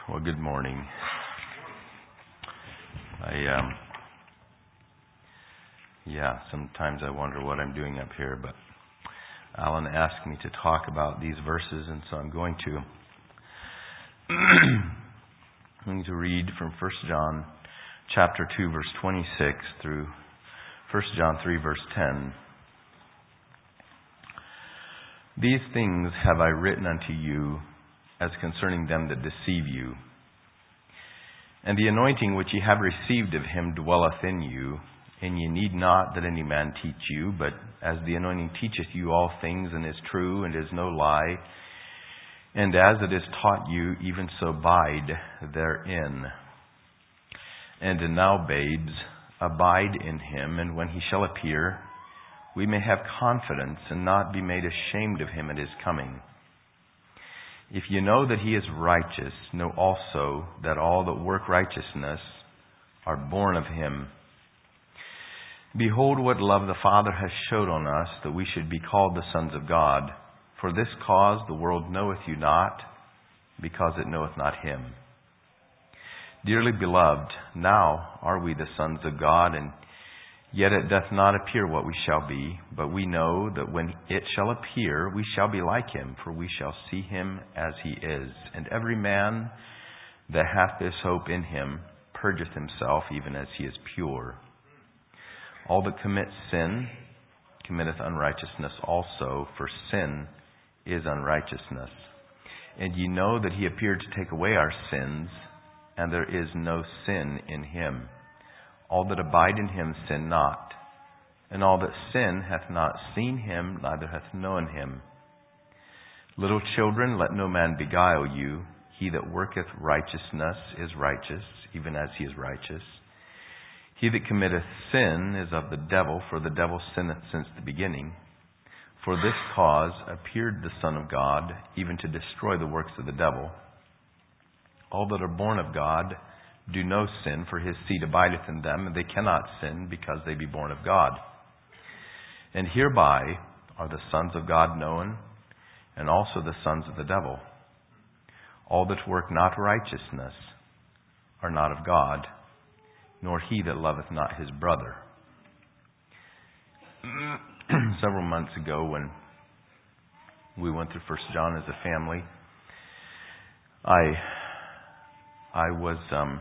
Well, good morning. Sometimes I wonder what I'm doing up here, but Alan asked me to talk about these verses, and so I'm going to read from 1 John chapter 2, verse 26 through 1 John 3, verse 10. These things have I written unto you as concerning them that deceive you. And the anointing which ye have received of him dwelleth in you, and ye need not that any man teach you, but as the anointing teacheth you all things, and is true, and is no lie, and as it is taught you, even so abide therein. And now, babes, abide in him, and when he shall appear, we may have confidence, and not be made ashamed of him at his coming. If you know that he is righteous, know also that all that work righteousness are born of him. Behold, what love the Father has showed on us, that we should be called the sons of God. For this cause the world knoweth you not, because it knoweth not him. Dearly beloved, now are we the sons of God, and yet it doth not appear what we shall be, but we know that when it shall appear, we shall be like him, for we shall see him as he is. And every man that hath this hope in him purgeth himself, even as he is pure. All that commit sin committeth unrighteousness also, for sin is unrighteousness. And ye know that he appeared to take away our sins, and there is no sin in him. All that abide in him sin not. And all that sin hath not seen him, neither hath known him. Little children, let no man beguile you. He that worketh righteousness is righteous, even as he is righteous. He that committeth sin is of the devil, for the devil sinneth since the beginning. For this cause appeared the Son of God, even to destroy the works of the devil. All that are born of God do no sin, for his seed abideth in them, and they cannot sin, because they be born of God. And hereby are the sons of God known, and also the sons of the devil. All that work not righteousness are not of God, nor he that loveth not his brother. Several months ago, when we went through 1 John as a family, I was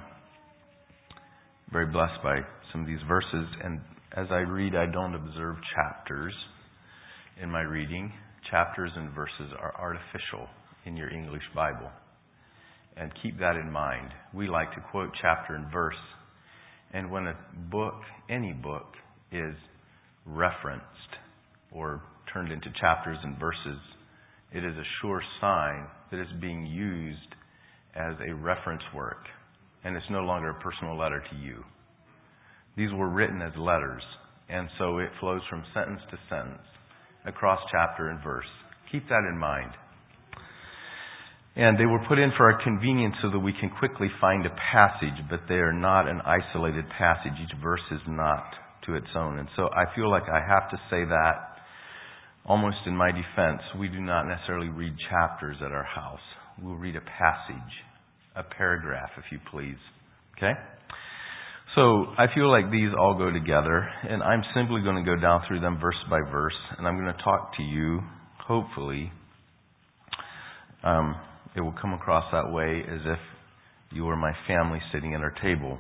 very blessed by some of these verses, and as I read, I don't observe chapters in my reading. Chapters and verses are artificial in your English Bible, and keep that in mind. We like to quote chapter and verse, and when a book, any book, is referenced or turned into chapters and verses, it is a sure sign that it's being used as a reference work, and it's no longer a personal letter to you. These were written as letters, and so it flows from sentence to sentence, across chapter and verse. Keep that in mind. And they were put in for our convenience so that we can quickly find a passage, but they are not an isolated passage. Each verse is not to its own. And so I feel like I have to say that almost in my defense. We do not necessarily read chapters at our house. We'll read a passage, a paragraph, if you please. Okay? So I feel like these all go together, and I'm simply going to go down through them verse by verse, and I'm going to talk to you, hopefully. It will come across that way as if you were my family sitting at our table.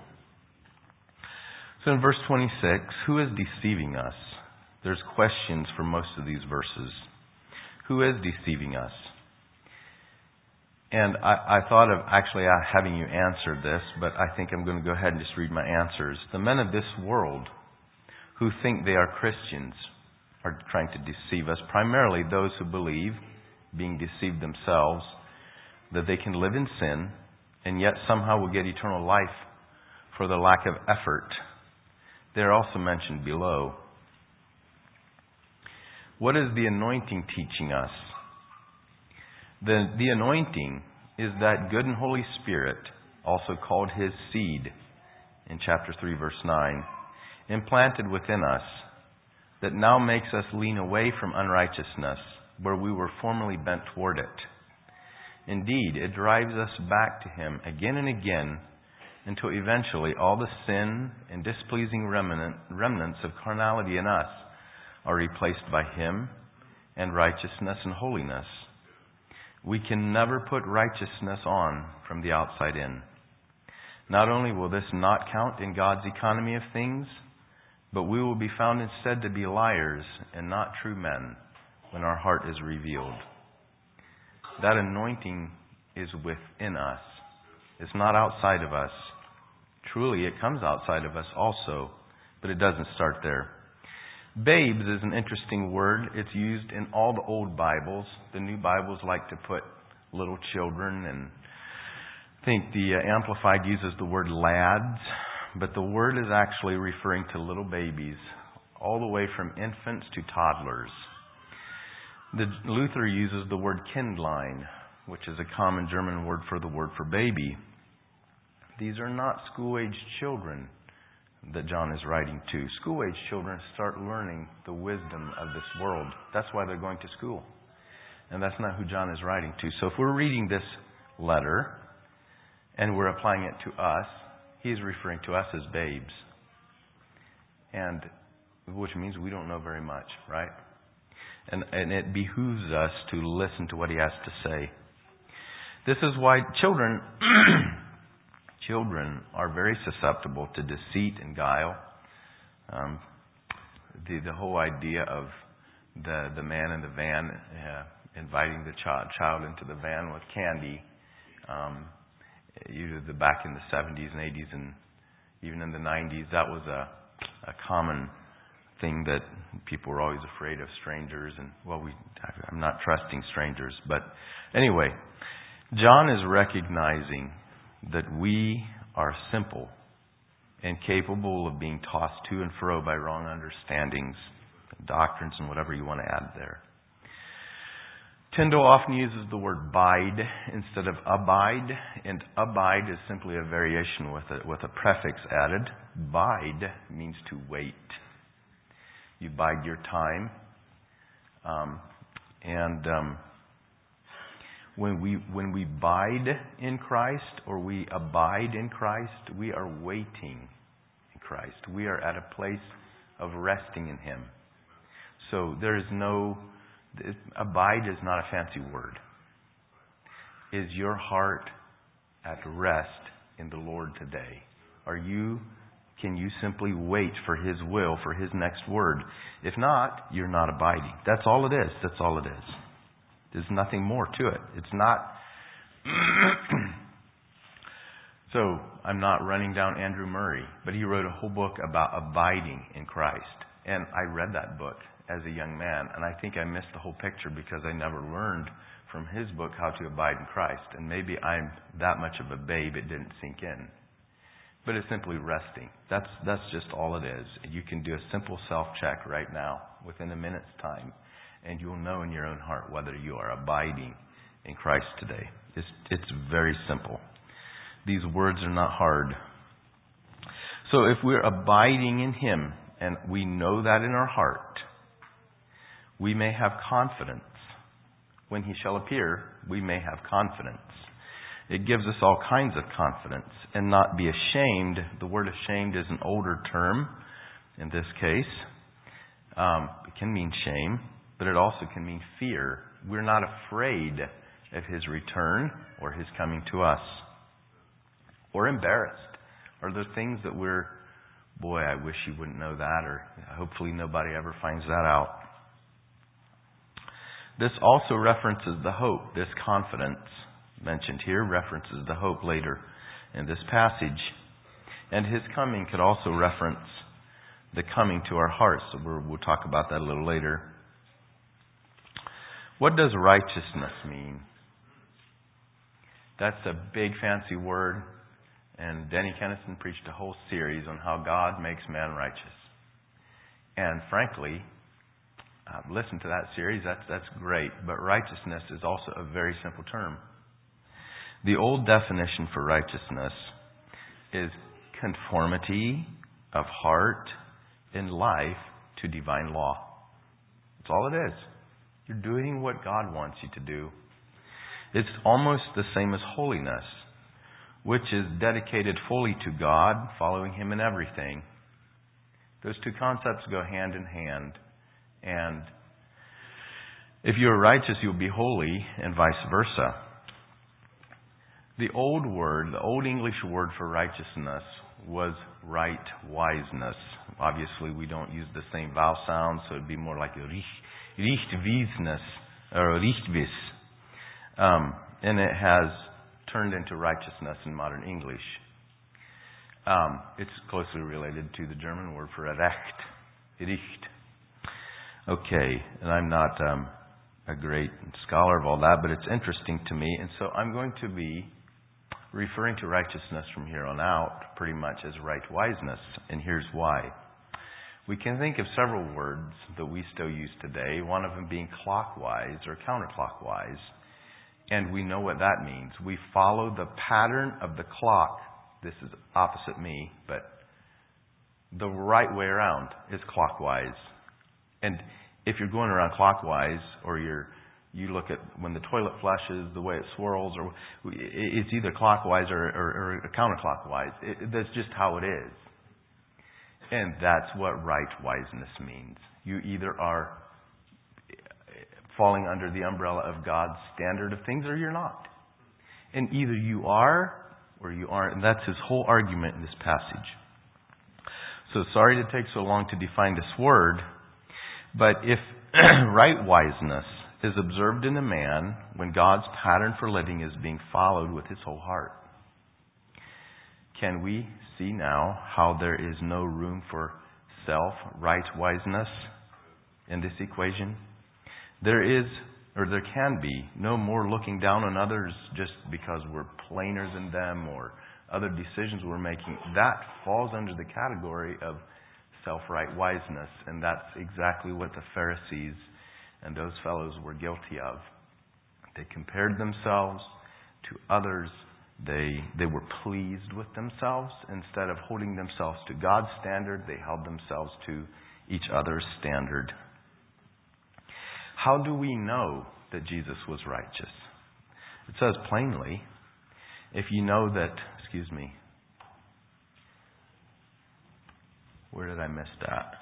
So in verse 26, who is deceiving us? There's questions for most of these verses. Who is deceiving us? And I thought of actually having you answer this, but I think I'm going to go ahead and just read my answers. The men of this world who think they are Christians are trying to deceive us, primarily those who believe, being deceived themselves, that they can live in sin and yet somehow will get eternal life for the lack of effort. They're also mentioned below. What is the anointing teaching us? The anointing is that good and Holy Spirit, also called his seed in chapter 3, verse 9, implanted within us, that now makes us lean away from unrighteousness, where we were formerly bent toward it. Indeed, it drives us back to Him again and again until eventually all the sin and displeasing remnants of carnality in us are replaced by Him and righteousness and holiness. We can never put righteousness on from the outside in. Not only will this not count in God's economy of things, but we will be found instead to be liars and not true men when our heart is revealed. That anointing is within us. It's not outside of us. Truly, it comes outside of us also, but it doesn't start there. Babes is an interesting word. It's used in all the old Bibles. The new Bibles like to put little children, and I think the Amplified uses the word lads, but the word is actually referring to little babies, all the way from infants to toddlers. Luther uses the word Kindlein, which is a common German word for the word for baby. These are not school-aged children that John is writing to. School-aged children start learning the wisdom of this world. That's why they're going to school. And that's not who John is writing to. So if we're reading this letter and we're applying it to us, he's referring to us as babes. And which means we don't know very much, right? And it behooves us to listen to what he has to say. This is why children are very susceptible to deceit and guile. The whole idea of the man in the van inviting the child into the van with candy, back in the 70s and 80s and even in the 90s, that was a common thing that people were always afraid of strangers. And I'm not trusting strangers, but anyway, John is recognizing that we are simple and capable of being tossed to and fro by wrong understandings, doctrines, and whatever you want to add there. Tyndale often uses the word bide instead of abide, and abide is simply a variation with a prefix added. Bide means to wait. You bide your time. When we bide in Christ or we abide in Christ, we are waiting in Christ. We are at a place of resting in Him. So there is abide is not a fancy word. Is your heart at rest in the Lord today? Can you simply wait for His will, for His next word? If not, you're not abiding. That's all it is. That's all it is. There's nothing more to it. It's not... So, I'm not running down Andrew Murray, but he wrote a whole book about abiding in Christ. And I read that book as a young man, and I think I missed the whole picture because I never learned from his book how to abide in Christ. And maybe I'm that much of a babe, it didn't sink in. But it's simply resting. That's just all it is. You can do a simple self-check right now, within a minute's time, and you'll know in your own heart whether you are abiding in Christ today. It's very simple. These words are not hard. So if we're abiding in Him, and we know that in our heart, we may have confidence. When He shall appear, we may have confidence. It gives us all kinds of confidence and not be ashamed. The word ashamed is an older term in this case. It can mean shame, but it also can mean fear. We're not afraid of His return or His coming to us. Or embarrassed. Or the things that I wish you wouldn't know that, or hopefully nobody ever finds that out. This also references the hope. This confidence mentioned here references the hope later in this passage. And His coming could also reference the coming to our hearts. So we'll talk about that a little later. What does righteousness mean? That's a big fancy word. And Denny Kennison preached a whole series on how God makes man righteous. And frankly, listen to that series. That's great. But righteousness is also a very simple term. The old definition for righteousness is conformity of heart and life to divine law. That's all it is. You're doing what God wants you to do. It's almost the same as holiness, which is dedicated fully to God, following Him in everything. Those two concepts go hand in hand. And if you are righteous, you'll be holy, and vice versa. The old English word for righteousness was right wiseness. Obviously, we don't use the same vowel sounds, so it'd be more like richtvisness or richtvis. And it has turned into righteousness in modern English. It's closely related to the German word for Richt. Okay, and I'm not a great scholar of all that, but it's interesting to me. And so I'm going to be referring to righteousness from here on out pretty much as right wiseness. And here's why. We can think of several words that we still use today, one of them being clockwise or counterclockwise. And we know what that means. We follow the pattern of the clock. This is opposite me, but the right way around is clockwise. And if you're going around clockwise, or you look at when the toilet flushes, the way it swirls, or it's either clockwise or counterclockwise. That's just how it is. And that's what right wiseness means. You either are falling under the umbrella of God's standard of things, or you're not. And either you are or you aren't. And that's his whole argument in this passage. So sorry to take so long to define this word, but if right wiseness is observed in a man when God's pattern for living is being followed with his whole heart, can we see now how there is no room for self-right wiseness in this equation? There is, or there can be, no more looking down on others just because we're plainer than them or other decisions we're making. That falls under the category of self-right wiseness, and that's exactly what the Pharisees and those fellows were guilty of. They compared themselves to others. They were pleased with themselves. Instead of holding themselves to God's standard, they held themselves to each other's standard. How do we know that Jesus was righteous? It says plainly, if you know that, where did I miss that?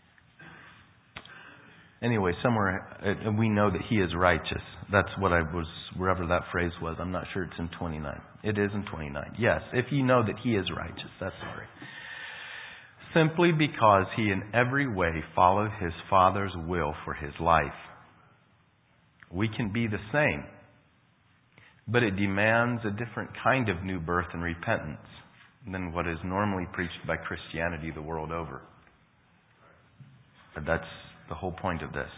Anyway, somewhere, we know that He is righteous. That's what wherever that phrase was. I'm not sure it's in 29. It is in 29. Yes, if you know that He is righteous. That's sorry. Simply because He in every way followed His Father's will for His life. We can be the same, but it demands a different kind of new birth and repentance than what is normally preached by Christianity the world over. But that's the whole point of this.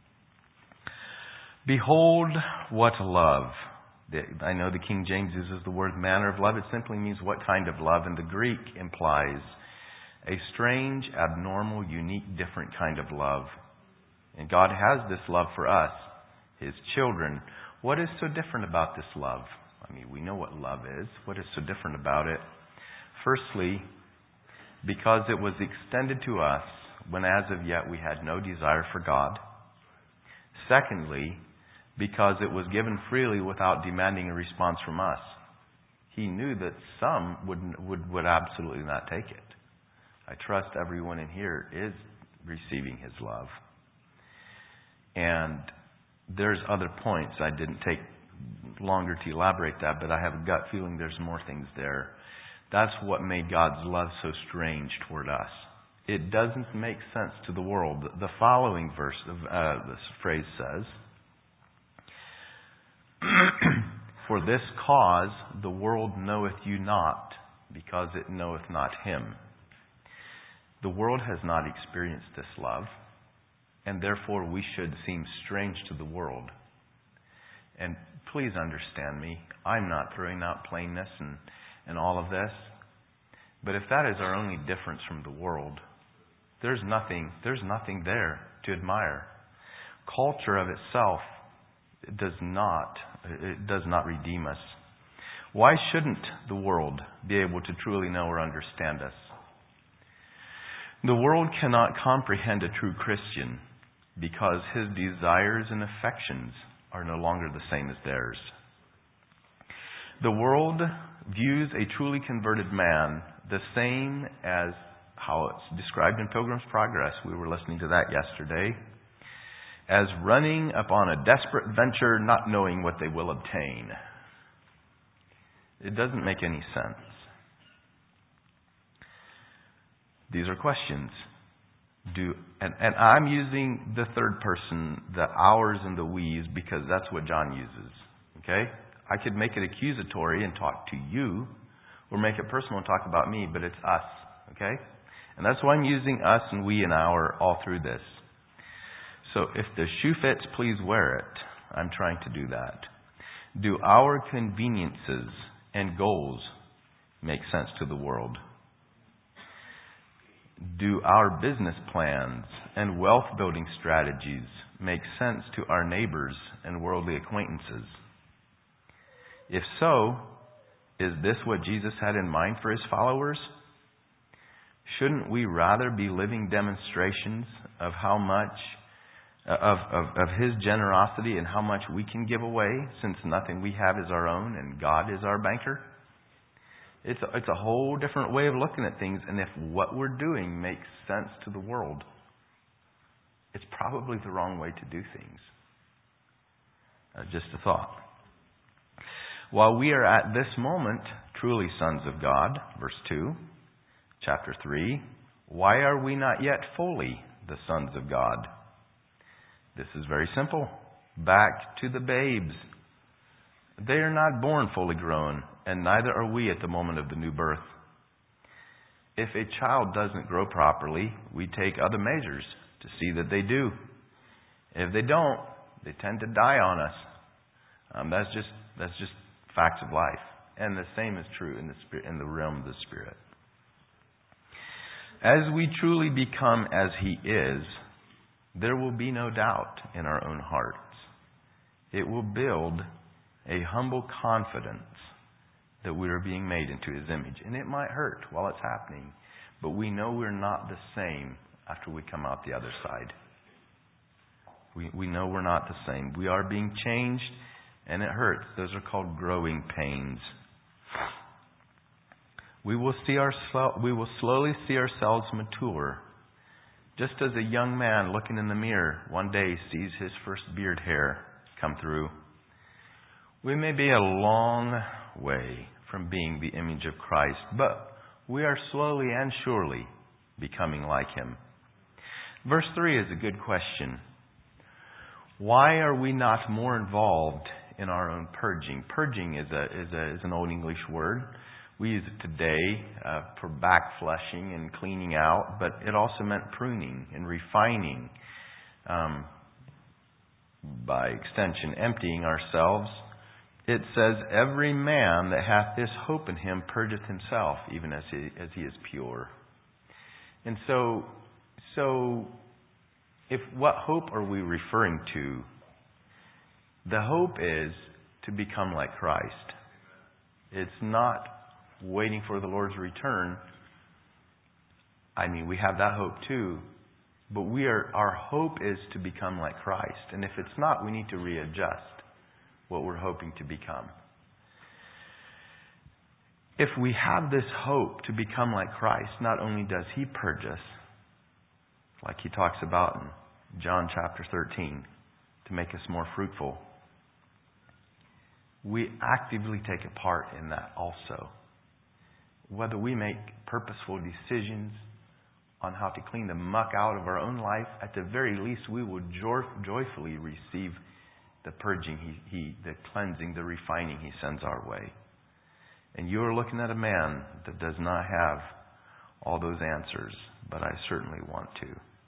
Behold, what love. I know the King James uses the word manner of love. It simply means what kind of love. And the Greek implies a strange, abnormal, unique, different kind of love. And God has this love for us, His children. What is so different about this love? I mean, we know what love is. What is so different about it? Firstly, because it was extended to us when as of yet we had no desire for God. Secondly, because it was given freely without demanding a response from us. He knew that some would absolutely not take it. I trust everyone in here is receiving His love. And there's other points. I didn't take longer to elaborate that, but I have a gut feeling there's more things there. That's what made God's love so strange toward us. It doesn't make sense to the world. The following verse, this phrase says, for this cause the world knoweth you not, because it knoweth not Him. The world has not experienced this love, and therefore we should seem strange to the world. And please understand me, I'm not throwing out plainness and all of this. But if that is our only difference from the world, there's nothing there to admire. Culture of itself does not redeem us. Why shouldn't the world be able to truly know or understand us? The world cannot comprehend a true Christian because his desires and affections are no longer the same as theirs. The world views a truly converted man the same as how it's described in Pilgrim's Progress. We were listening to that yesterday. As running upon a desperate venture, not knowing what they will obtain. It doesn't make any sense. These are questions. And I'm using the third person, the ours and the we's, because that's what John uses. Okay? I could make it accusatory and talk to you, or make it personal and talk about me, but it's us. Okay? And that's why I'm using us and we and our all through this. So if the shoe fits, please wear it. I'm trying to do that. Do our conveniences and goals make sense to the world? Do our business plans and wealth building strategies make sense to our neighbors and worldly acquaintances? If so, is this what Jesus had in mind for His followers? Shouldn't we rather be living demonstrations of how much of His generosity and how much we can give away, since nothing we have is our own and God is our banker? It's a whole different way of looking at things, and if what we're doing makes sense to the world, it's probably the wrong way to do things. Just a thought. While we are at this moment truly sons of God, verse 2, chapter 3, why are we not yet fully the sons of God? This is very simple. Back to the babes. They are not born fully grown, and neither are we at the moment of the new birth. If a child doesn't grow properly, we take other measures to see that they do. If they don't, they tend to die on us. That's just facts of life. And the same is true in the realm of the Spirit. As we truly become as He is, there will be no doubt in our own hearts. It will build a humble confidence that we are being made into His image. And it might hurt while it's happening, but we know we're not the same after we come out the other side. We know we're not the same. We are being changed, and it hurts. Those are called growing pains. We will slowly see ourselves mature. Just as a young man looking in the mirror one day sees his first beard hair come through. We may be a long way from being the image of Christ, but we are slowly and surely becoming like Him. Verse 3 is a good question. Why are we not more involved in our own purging? Purging is an Old English word. We use it today for backfleshing and cleaning out, but it also meant pruning and refining. By extension, emptying ourselves. It says, every man that hath this hope in Him purgeth himself, even as he is pure. And so what hope are we referring to? The hope is to become like Christ. It's not waiting for the Lord's return. I mean, we have that hope too. But our hope is to become like Christ. And if it's not, we need to readjust what we're hoping to become. If we have this hope to become like Christ, not only does He purge us, like He talks about in John chapter 13, to make us more fruitful, we actively take a part in that also. Whether we make purposeful decisions on how to clean the muck out of our own life, at the very least we will joyfully receive the purging, the cleansing, the refining He sends our way. And you are looking at a man that does not have all those answers, but I certainly want to.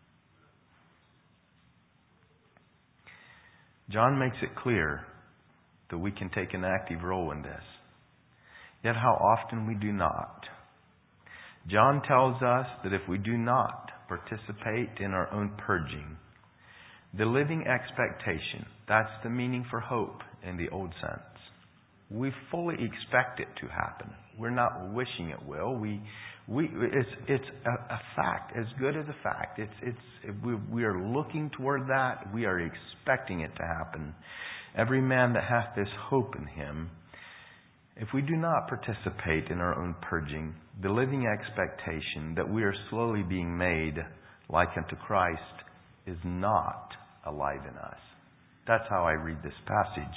John makes it clear that we can take an active role in this. Yet how often we do not. John tells us that if we do not participate in our own purging, the living expectation, that's the meaning for hope in the old sense. We fully expect it to happen. We're not wishing it will. It's a fact, as good as a fact. We are looking toward that. We are expecting it to happen. Every man that hath this hope in Him, If we do not participate in our own purging, the living expectation that we are slowly being made like unto Christ is not alive in us. That's how I read this passage.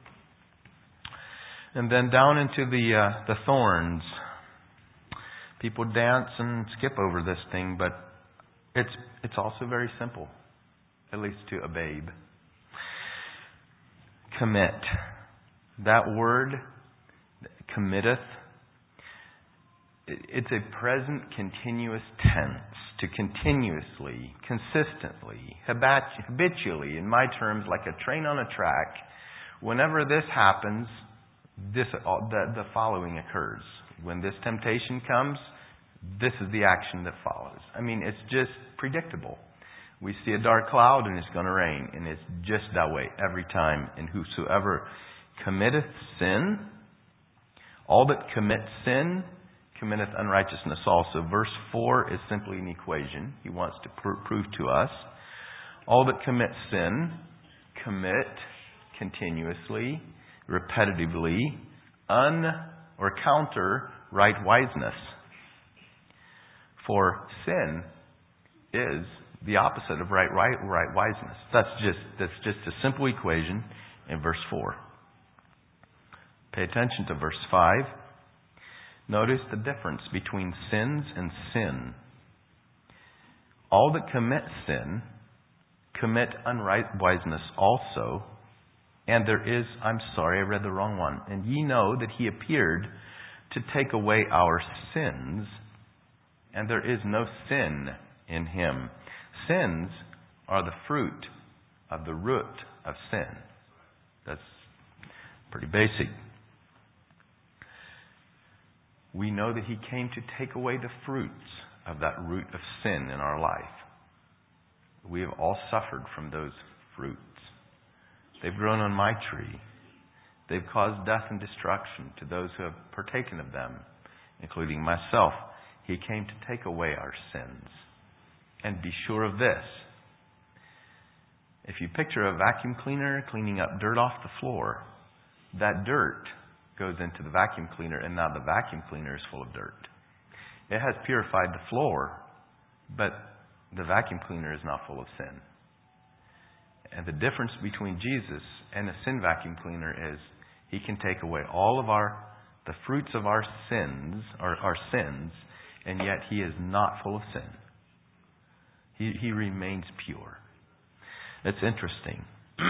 And then down into the thorns. People dance and skip over this thing, but it's also very simple, at least to a babe. Commit. That word, committeth, it's a present continuous tense. To continuously, consistently, habitually, in my terms, like a train on a track, whenever this happens, the following occurs. When this temptation comes, this is the action that follows. I mean, it's just predictable. We see a dark cloud and it's going to rain, and it's just that way every time. And whosoever committeth sin, all that commit sin, committeth unrighteousness also. Verse 4 is simply an equation. He wants to prove to us. All that commit sin, commit continuously, repetitively, or counter right wiseness. For sin is the opposite of right wiseness. That's just a simple equation in verse 4. Pay attention to verse 5. Notice the difference between sins and sin. All that commit sin commit unrightwiseness also. And there is, I'm sorry, I read the wrong one. And ye know that he appeared to take away our sins, and there is no sin in him. Sins are the fruit of the root of sin. That's pretty basic. We know that he came to take away the fruits of that root of sin in our life. We have all suffered from those fruits. They've grown on my tree. They've caused death and destruction to those who have partaken of them, including myself. He came to take away our sins. And be sure of this. If you picture a vacuum cleaner cleaning up dirt off the floor, that dirt goes into the vacuum cleaner, and now the vacuum cleaner is full of dirt. It has purified the floor, but the vacuum cleaner is not full of sin. And the difference between Jesus and a sin vacuum cleaner is he can take away all of the fruits of our sins, or our sins, and yet he is not full of sin. He remains pure. It's interesting.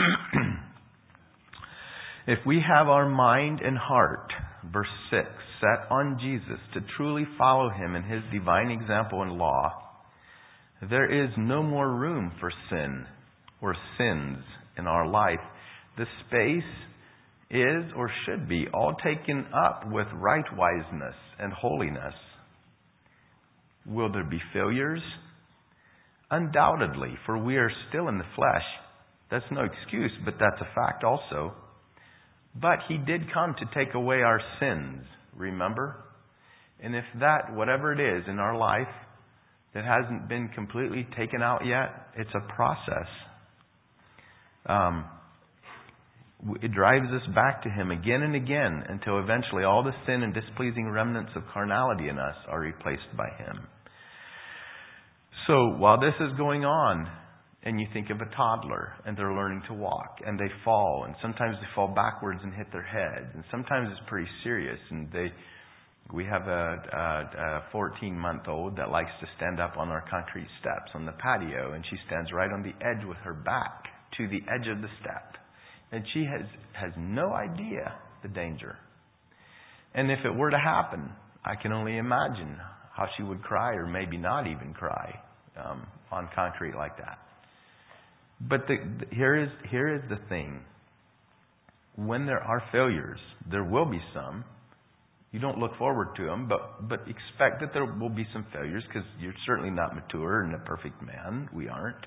If we have our mind and heart, verse 6, set on Jesus to truly follow him in his divine example and law, there is no more room for sin or sins in our life. The space is or should be all taken up with right wiseness and holiness. Will there be failures? Undoubtedly, for we are still in the flesh. That's no excuse, but that's a fact also. But he did come to take away our sins, remember? And if that, whatever it is in our life that hasn't been completely taken out yet, it's a process. It drives us back to him again and again until eventually all the sin and displeasing remnants of carnality in us are replaced by him. So while this is going on, and you think of a toddler, and they're learning to walk, and they fall, and sometimes they fall backwards and hit their heads, and sometimes it's pretty serious. And we have a 14-month-old that likes to stand up on our concrete steps on the patio, and she stands right on the edge with her back to the edge of the step, and she has no idea the danger. And if it were to happen, I can only imagine how she would cry, or maybe not even cry, on concrete like that. But here is the thing. When there are failures, there will be some. You don't look forward to them, but expect that there will be some failures, because you're certainly not mature and a perfect man. We aren't.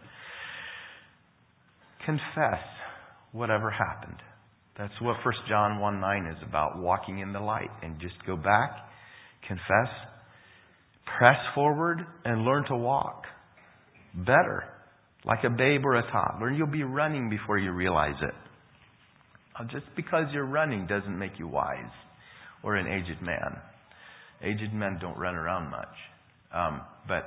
Confess whatever happened. That's what 1 John 1:9 is about, walking in the light. And just go back, confess, press forward, and learn to walk better. Like a babe or a toddler. You'll be running before you realize it. Just because you're running doesn't make you wise. or an aged man. Aged men don't run around much.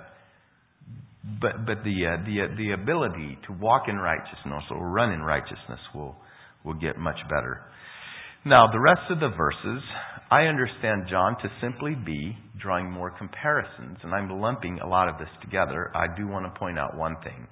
But the ability to walk in righteousness or run in righteousness will get much better. Now, the rest of the verses, I understand John to simply be drawing more comparisons, and I'm lumping a lot of this together. I do want to point out one thing.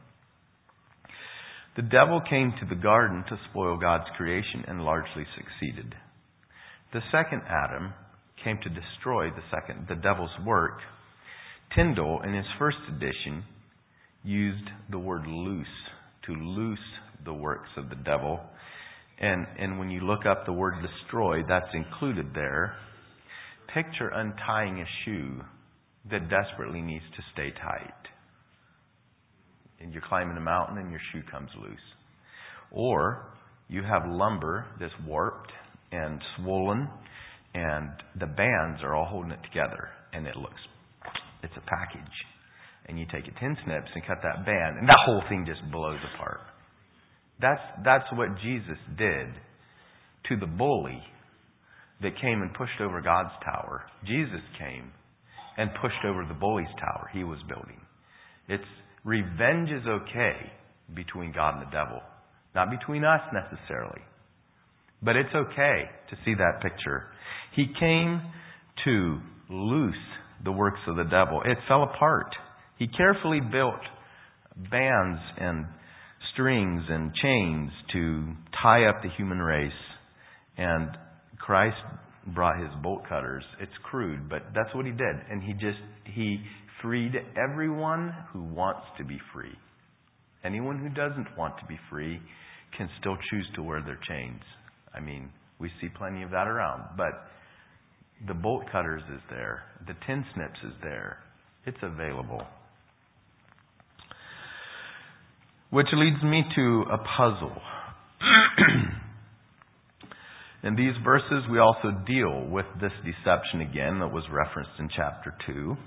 The devil came to the garden to spoil God's creation and largely succeeded. The second Adam came to destroy the devil's work. Tyndale, in his first edition, used the word loose, to loose the works of the devil. And when you look up the word destroy, that's included there. Picture untying a shoe that desperately needs to stay tight. And you're climbing a mountain and your shoe comes loose. Or you have lumber that's warped and swollen and the bands are all holding it together and it's a package. And you take it 10 snips and cut that band and that whole thing just blows apart. That's what Jesus did to the bully that came and pushed over God's tower. Jesus came and pushed over the bully's tower he was building. Revenge is okay between God and the devil. Not between us necessarily. But it's okay to see that picture. He came to loose the works of the devil. It fell apart. He carefully built bands and strings and chains to tie up the human race. And Christ brought his bolt cutters. It's crude, but that's what he did. And he freed everyone who wants to be free. Anyone who doesn't want to be free can still choose to wear their chains. I mean, we see plenty of that around. But the bolt cutters is there. The 10 snips is there. It's available. Which leads me to a puzzle. In these verses, we also deal with this deception again that was referenced in chapter 2.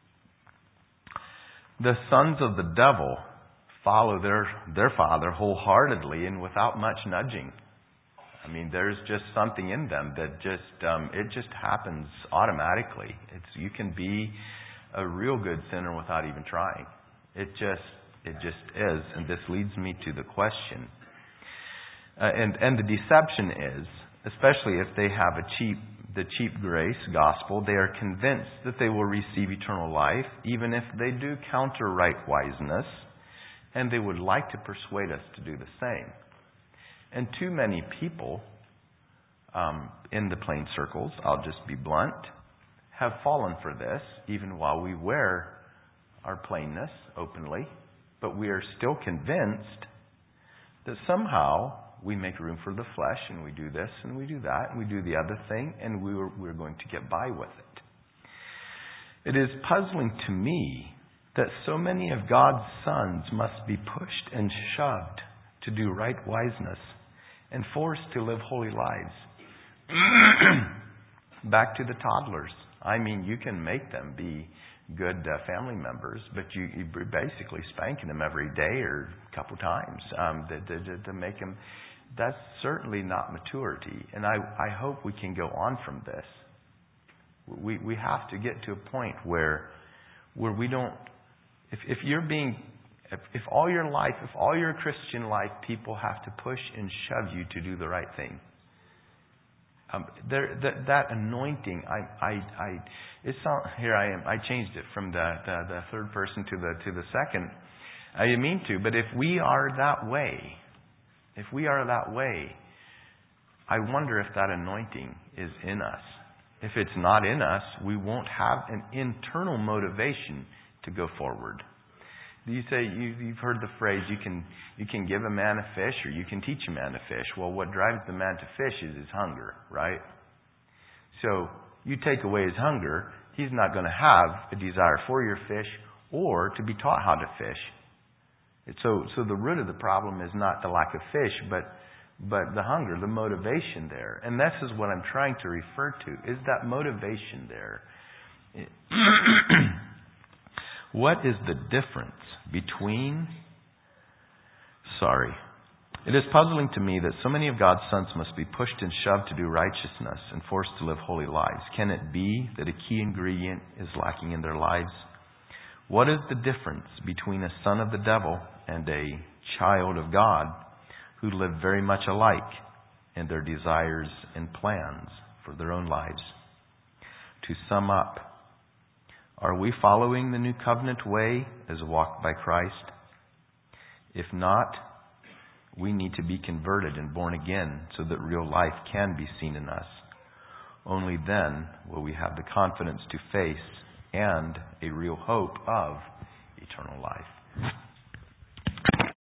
The sons of the devil follow their father wholeheartedly and without much nudging. I mean, there's just something in them that it just happens automatically. You can be a real good sinner without even trying. It just is, and this leads me to the question. And the deception is, especially if they have the cheap grace gospel, they are convinced that they will receive eternal life, even if they do counter right wiseness, and they would like to persuade us to do the same. And too many people in the plain circles, I'll just be blunt, have fallen for this, even while we wear our plainness openly, but we are still convinced that somehow we make room for the flesh, and we do this, and we do that, and we do the other thing, and we're going to get by with it. It is puzzling to me that so many of God's sons must be pushed and shoved to do right wiseness and forced to live holy lives. Back to the toddlers. I mean, you can make them be good family members, but you're basically spanking them every day or a couple times to make them. That's certainly not maturity. And I hope we can go on from this. We have to get to a point where we don't. If all your Christian life, people have to push and shove you to do the right thing. That anointing, here I am. I changed it from the third person to the second. I didn't mean to, but if we are that way, I wonder if that anointing is in us. If it's not in us, we won't have an internal motivation to go forward. You say you've heard the phrase you can give a man a fish or you can teach a man to fish. Well, what drives the man to fish is his hunger, right? So you take away his hunger, he's not going to have a desire for your fish or to be taught how to fish. So the root of the problem is not the lack of fish, but the hunger, the motivation there. And this is what I'm trying to refer to, is that motivation there. What is the difference between... It is puzzling to me that so many of God's sons must be pushed and shoved to do righteousness and forced to live holy lives. Can it be that a key ingredient is lacking in their lives? What is the difference between a son of the devil and a child of God who live very much alike in their desires and plans for their own lives? To sum up, are we following the new covenant way as walked by Christ? If not, we need to be converted and born again so that real life can be seen in us. Only then will we have the confidence to face and a real hope of eternal life.